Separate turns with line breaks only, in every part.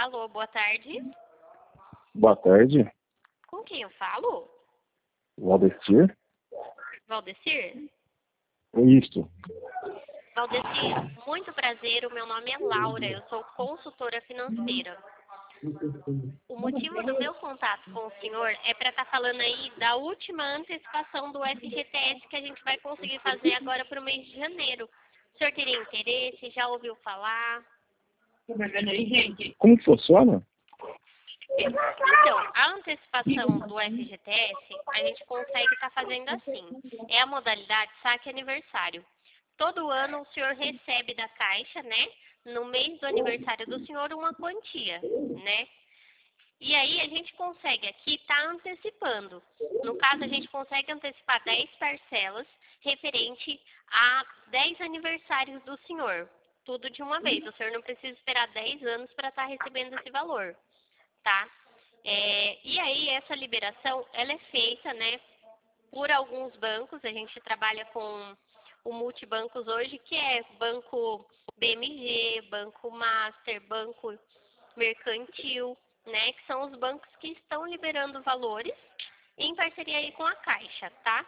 Alô, boa tarde.
Boa tarde,
Com quem eu falo?
Valdecir.
Valdecir?
Isso.
Valdecir, muito prazer. O meu nome é Laura. Eu sou consultora financeira. O motivo do meu contato com o senhor é para estar falando aí da última antecipação do FGTS que a gente vai conseguir fazer agora para o mês de janeiro. O senhor teria interesse? Já ouviu falar?
Como que funciona?
Então, a antecipação do FGTS, a gente consegue estar fazendo assim. É a modalidade saque aniversário. Todo ano o senhor recebe da Caixa, né? No mês do aniversário do senhor, uma quantia, né? E aí a gente consegue aqui estar antecipando. No caso, a gente consegue antecipar 10 parcelas referente a 10 aniversários do senhor. Tudo de uma vez. O senhor não precisa esperar 10 anos para estar recebendo esse valor, tá? E aí essa liberação, ela é feita, né, por alguns bancos. A gente trabalha com o multibancos hoje, que é Banco BMG, Banco Master, Banco Mercantil, né, que são os bancos que estão liberando valores em parceria aí com a Caixa, tá?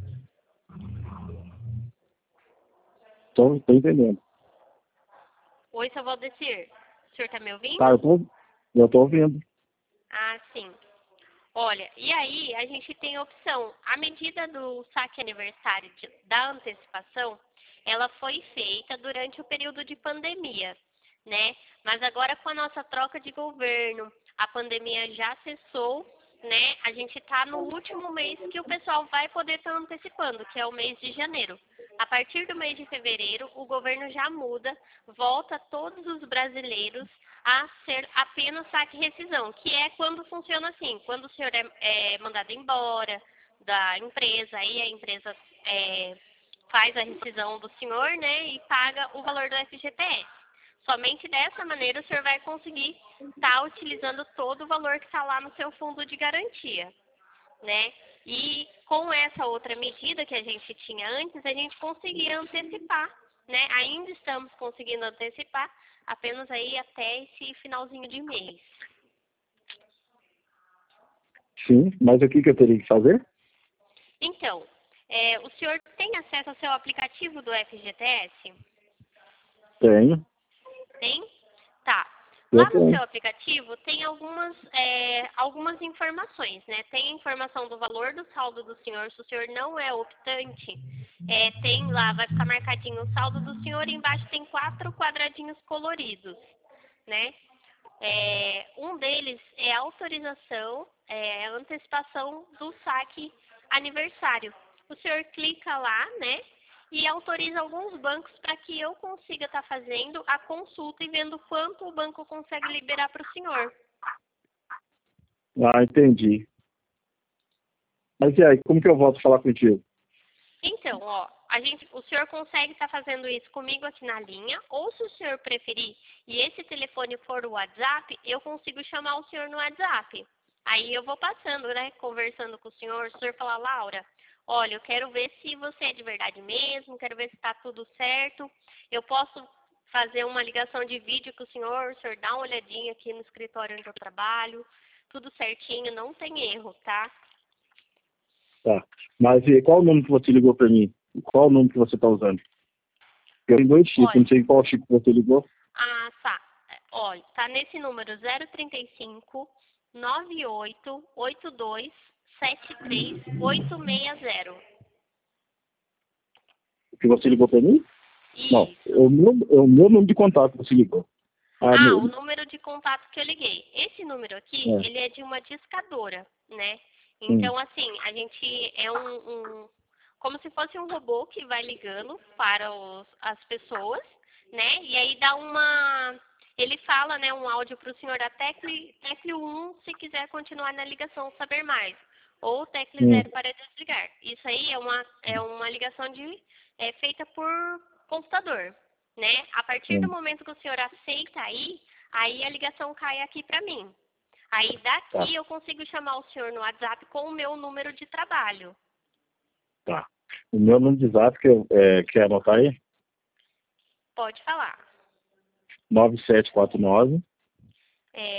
Tô entendendo.
Oi, seu Valdecir, o senhor tá me ouvindo?
Tá, eu tô ouvindo.
Ah, sim. Olha, e aí a gente tem a opção. A medida do saque aniversário da antecipação, ela foi feita durante o período de pandemia, né? Mas agora com a nossa troca de governo, a pandemia já cessou, né? A gente está no último mês que o pessoal vai poder estar antecipando, que é o mês de janeiro. A partir do mês de fevereiro, o governo já muda, volta todos os brasileiros a ser apenas saque e rescisão, que é quando funciona assim, quando o senhor é mandado embora da empresa, aí a empresa faz a rescisão do senhor, né, e paga o valor do FGTS. Somente dessa maneira o senhor vai conseguir estar utilizando todo o valor que está lá no seu fundo de garantia, né? E com essa outra medida que a gente tinha antes, a gente conseguia antecipar, né? Ainda estamos conseguindo antecipar, apenas aí até esse finalzinho de mês.
Sim, mas o que eu teria que fazer?
Então, o senhor tem acesso ao seu aplicativo do FGTS?
Tenho.
Tem? Tá.
Eu
Lá no
tenho.
seu aplicativo tem algumas informações, né? Tem a informação do valor do saldo do senhor, se o senhor não é optante, tem lá, vai ficar marcadinho o saldo do senhor e embaixo tem 4 quadradinhos coloridos, né? Um deles é a autorização, a antecipação do saque aniversário. O senhor clica lá, né? E autoriza alguns bancos para que eu consiga estar fazendo a consulta e vendo quanto o banco consegue liberar para o senhor.
Ah, entendi. Mas e aí, como que eu volto a falar contigo?
Então, ó, o senhor consegue estar fazendo isso comigo aqui na linha, ou se o senhor preferir e esse telefone for o WhatsApp, eu consigo chamar o senhor no WhatsApp. Aí eu vou passando, né, conversando com o senhor falar, Laura, olha, eu quero ver se você é de verdade mesmo, quero ver se está tudo certo. Eu posso fazer uma ligação de vídeo com o senhor dá uma olhadinha aqui no escritório onde eu trabalho, tudo certinho, não tem erro, tá?
Tá. Mas e qual o número que você ligou para mim? Qual o número que você está usando? Eu tenho 2 chips,
Olha,
não sei qual chip que você ligou.
ah, tá. Olha, tá nesse número 035 9882 73860.
O que você ligou para mim? Não,
Isso.
é o meu número de contato que você ligou. Ah,
Ah,
meu.
o número de contato que eu liguei. Esse número aqui,
É.
ele é de uma discadora, né?
Hum.
Então, assim, a gente é como se fosse um robô que vai ligando para as pessoas, né? E aí ele fala, né, um áudio para o senhor da tecle 1 se quiser continuar na ligação, saber mais. Ou tecle 0 para desligar. Isso aí é uma ligação feita por computador, né? A partir do
Hum.
momento que o senhor aceita aí a ligação cai aqui para mim. Aí
Tá,
daqui eu consigo chamar o senhor no WhatsApp com o meu número de trabalho.
tá. O meu número de zap, quer anotar aí?
Pode falar.
9749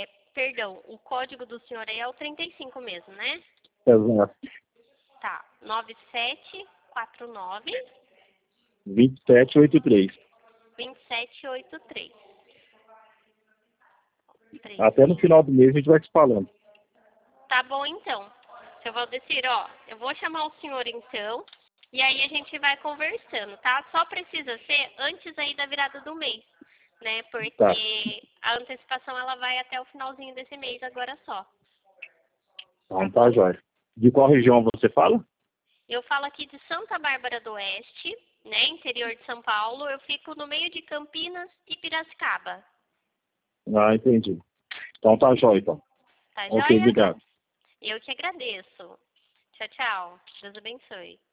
perdão, o código do senhor aí é o 35 mesmo, né?
Exato.
Tá, 9749
2783.
2783.
Até no final do mês a gente vai te falando.
Tá bom, então. Seu Valdecir, ó, eu vou chamar o senhor, então, e aí a gente vai conversando, tá? Só precisa ser antes aí da virada do mês, né? Porque
Tá.
a antecipação, ela vai até o finalzinho desse mês agora só.
Então tá, jóia. De qual região você fala?
Eu falo aqui de Santa Bárbara do Oeste, né? Interior de São Paulo. Eu fico no meio de Campinas e Piracicaba.
Ah, entendi. Então tá, jóia, então.
Tá
Ok,
joia?
obrigado.
Eu que agradeço. Tchau, tchau. Deus abençoe.